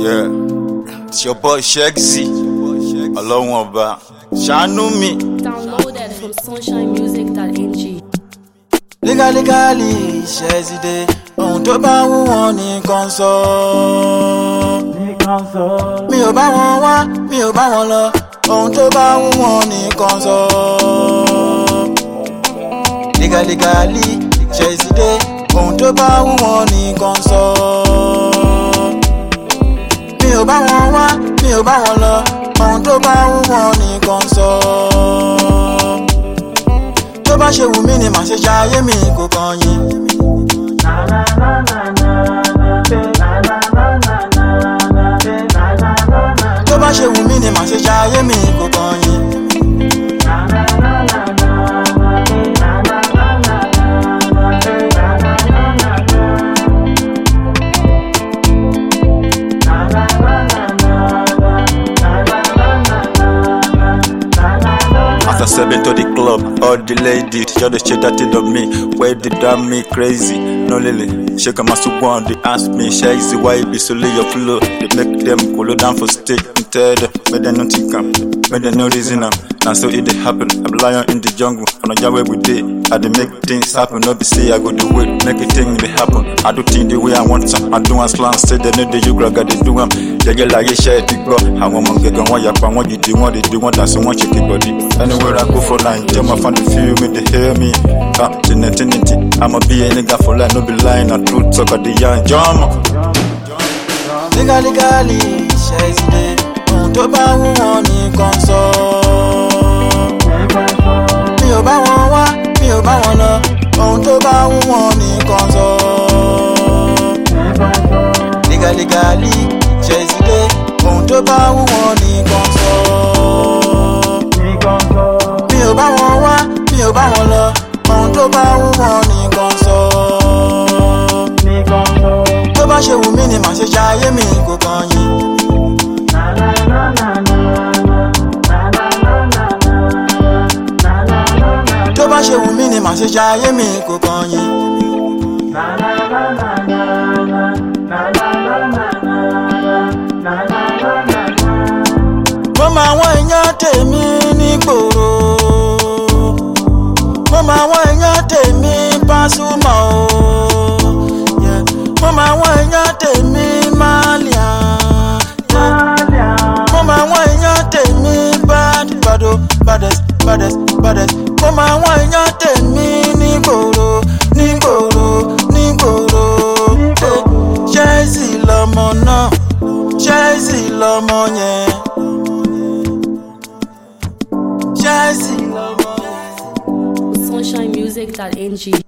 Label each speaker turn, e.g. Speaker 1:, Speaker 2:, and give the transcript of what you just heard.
Speaker 1: Yeah, it's your boy Shexy. Ọlọ́run ọba, ṣàánú mi.
Speaker 2: Downloaded from sunshinemusic.ng.
Speaker 3: Legally, Shexy, ohun tó bá wù wọ́n nìkan sọ. Mi ò bá wọn wá, mi ò bá wọn lọ, ohun tó bá wù wọ́n nìkan sọ. Legally, Shexy, ohun tó bá wù wọ́n nìkan sọ. Mi ò bá wọn wá, mi ò bá wọn lọ, ohun tó bá wù wọ́n nìkan sọ. Tó bá ṣe wù mí ni màá ṣe ṣayé mi kò kàn yín. Tó bá ṣe wù mí ni màá ṣe ṣayé mi kò kàn yín.
Speaker 1: As I step into the club, all the ladies just shake that thing on me. Where they drive me crazy, no lily. Shake my soup on, they ask me, Shexy, why you be so lay your flow? They make them cool down for stick and tell them, but they don't think I'm, but they no reason I'm. And so it happen. I'm lion in the jungle, on a job every day. I dey make things happen, no be say I go do it, make it thing they happen. I do things the way I want some. I do as slang, say they know the you grab, they do them. They get like you share the go. I want to get on what you want, you do what they do, what that's one chicken body. Anywhere I go for line, tell my fan to feel me, they hear me. I'ma be a nigga for life, no be lying, I truth talk at the young drama.
Speaker 3: Legally, Shexy, ohun tó bá wù wọ́n nìkan sọ. Mi ò bá wọn wá, mi ò bá wọn lọ, ohun tó bá wù wọ́n nìkan sọ. Legally, Shexy, ohun tó bá wù wọ́n nìkan sọ. Mi ò bá wọn wá, mi ò bá wọn lọ, ohun tó bá wù wọ́n nìkan sọ. Tó bá ṣe wù mí ni màá ṣe ṣayé mi kò kàn yín. Tó bá ṣe wù mí ni màá ṣe ṣayé mi kò kàn yín. Mo mọ àwọn èèyàn tèmi nígboro, mo mọ àwọn èèyàn tèmi Pasuma o, mo mọ àwọn èèyàn tèmi Malia, mo mọ àwọn èèyàn tèmi baddest, mo mọ àwọn èèyàn tèmi nígboro. Shexy lọmọ náà, Shexy lọmọ yẹn, Shexy lọmọ yẹn.
Speaker 2: Sunshinemusic.ng.